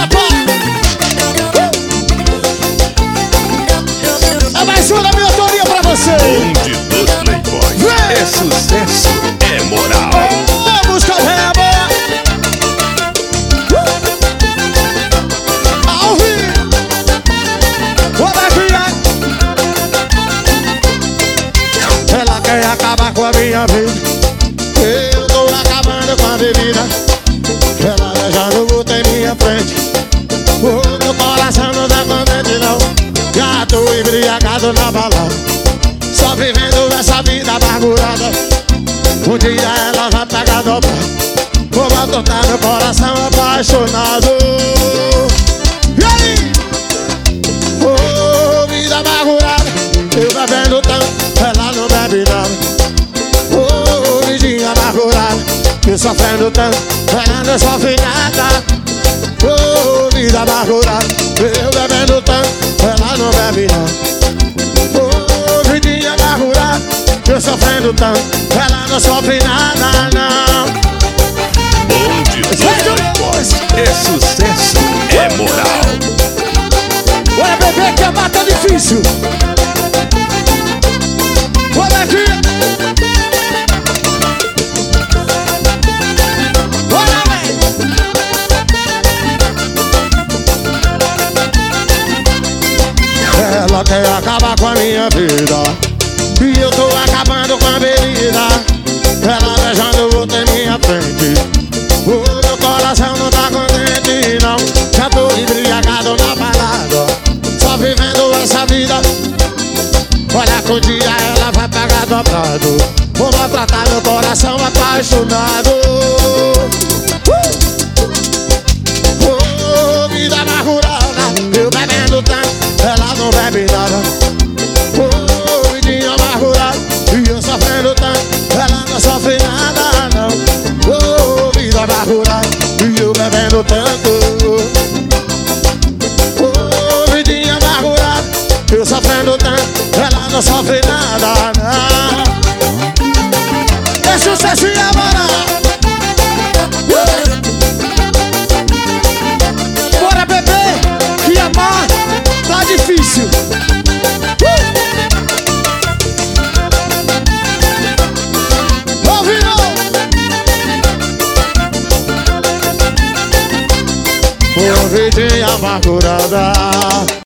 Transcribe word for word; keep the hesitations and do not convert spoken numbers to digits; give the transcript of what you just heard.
É mais uma da minha autoria pra você. Bonde dos Playboys. É sucesso, é moral. É música velha boa. Ao vivo. Olha aqui. Ela quer acabar com a minha vida. Eu tô acabando com a bebida. Ela beijando o boto em minha frente. O meu coração não dá contente não. Já tô embriagado na balada, só vivendo essa vida amargurada. Um dia ela vai pagar dobrado. Vou batutar meu coração apaixonado. E aí? Oh, vida amargurada. Eu bebendo tanto, ela não bebe nada. Oh, vidinha amargurada. Eu sofrendo tanto, ela não sofre nada. Oh, vida amargurada. Eu bebendo tanto, ela não bebe nada. Oh, vidinha amargurada. Eu sofrendo tanto, ela não sofre nada, não. Bonde dos Playboys. É sucesso, é moral. Olha, bebê, que amar tá difícil. Olha aqui. Olha, velho. Ela quer acabar com a minha vida e eu tô acabando com a bebida. Ela beijando o outro em minha frente. O meu coração não tá contente não. Já tô embriagado na balada, só vivendo essa vida. Olha que um dia ela vai pagar dobrado. Vou maltratar meu coração apaixonado. uh! Oh, vida amargurada. Eu bebendo tanto, ela não bebe nada. Oh, vidinha amargurada. E eu sofrendo tanto, ela não sofre nada não. Oh, vida amargurada. E eu bebendo tanto. Oh, vidinha amargurada. Eu sofrendo tanto, ela não sofre nada não. É sucesso e moral. Bora, bebê, que amar tá difícil. uh! Ouviu? Ô, vidinha amargurada.